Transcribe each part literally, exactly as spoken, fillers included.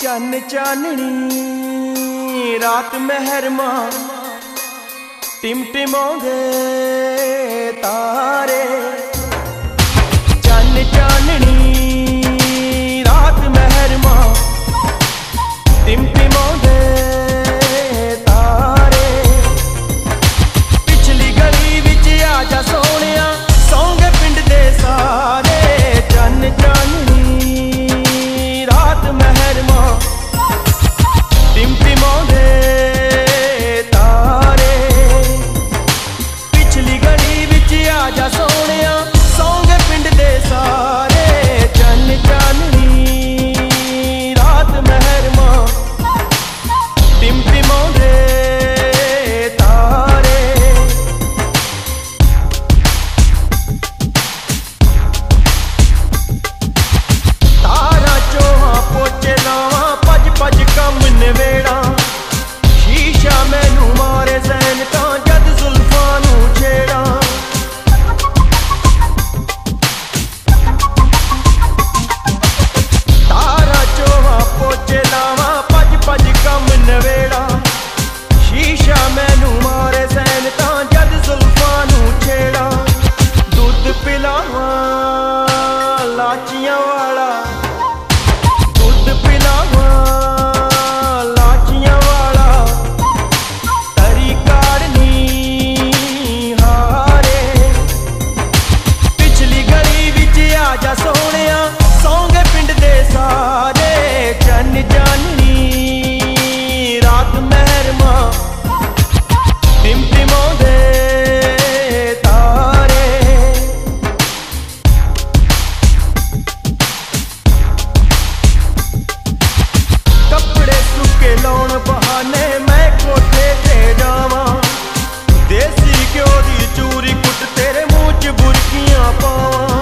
चन्न चाननी रात महरमा टिमटिमाउंदे तारे। चन्न चाननी रात महरमा टिमटिमाउंदे तारे। पिछली गली विच आजा सोहणिया सौंगे पिंड दे सारे। चन्न चाननी रात महरमा टिमटिमाउंदे तारे। पिछली गली विच आजा सोहणिया सौंगे पिंड दे सारे। चन्न चाननी रात महरमा टिमटिमाउंदे तारे। तारा चोहा पोचे लावां भज भज कम नवेड़ा। शीशा मैनू मारे सैनकां जद जुल्फां नू छेड़ा। तारा चोहा पोचे लावां भज भज कम नवेड़ा। शीशा मैनू मारे सैनकां जद जुल्फां नू छेड़ा। दुध पिलावां लाचियां वाला। दुध पिलावां लाचियां वाला। तरी काढ़नी हारे। पिछली गली विच आजा सोहणिया सौंगे पिंड दे सारे। चन्न चाननी रात महरमा टिमटिमाउंदे तारे। कपड़े सुके लाउण बहाने मैं कोठे ते जावां। देसी घ्यो दी चूरी कुट तेरे मूंह च बुरकियां पावां।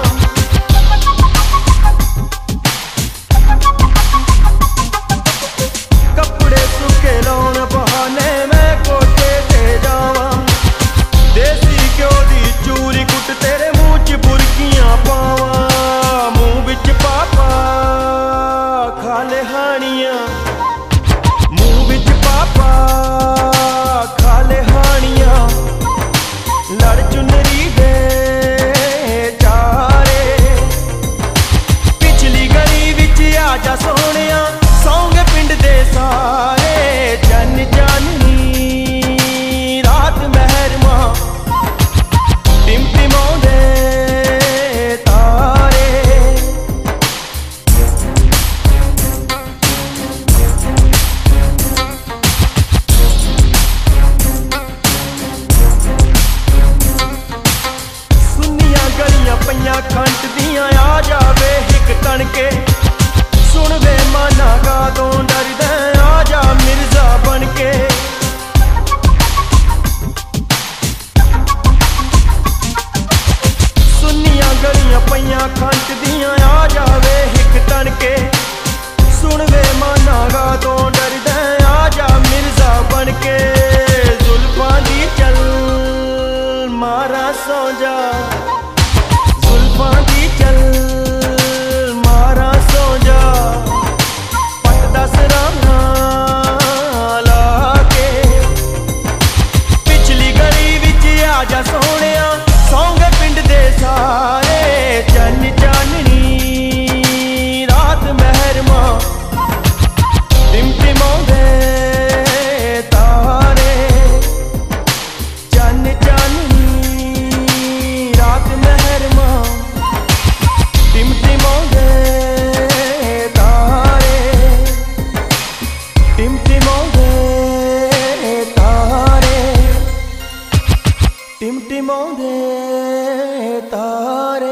कपड़े सुके लाउण बहाने मैं कोठे ते जावां। देसी घ्यो दी चूरी कुट तेरे मूंह च बुरकियां पावां। मूंह विच पापा खाले हानियां। मूंह विच पापा खाले हानियां। लड़ चुनरी दे चारे। पिछली गली विच आजा सोहणिया सौंगे पिंड दे सारे। चन्न चाननी रात महरमा टिमटिमाउंदे तारे। सुनिया गलियां पईयां खंट दियां आ जावे हिक तणके। सुन वे माना कादों डरदा आ जा मिर्जा बनके। सुनिया गलियां पईयां खंट दियां आ जावे हिक तणके। सुन वे माना कादों डरदा आ जा मिर्जा बनके। जुल्फां दी चल मारा सौ जा। जुल्फां दी चल मारा सौ जा। पट दस राना लाके। पिछली गली विच आजा सोहणिया सौंगे पिंड दे सारे। चन्न चाननी रात महरमा टिमटिमाउंदे तारे। चन्न चाननी रात महरमा टिमटिमाउंदे तारे। टिमटिमाउंदे तारे। टिमटिमाउंदे तारे।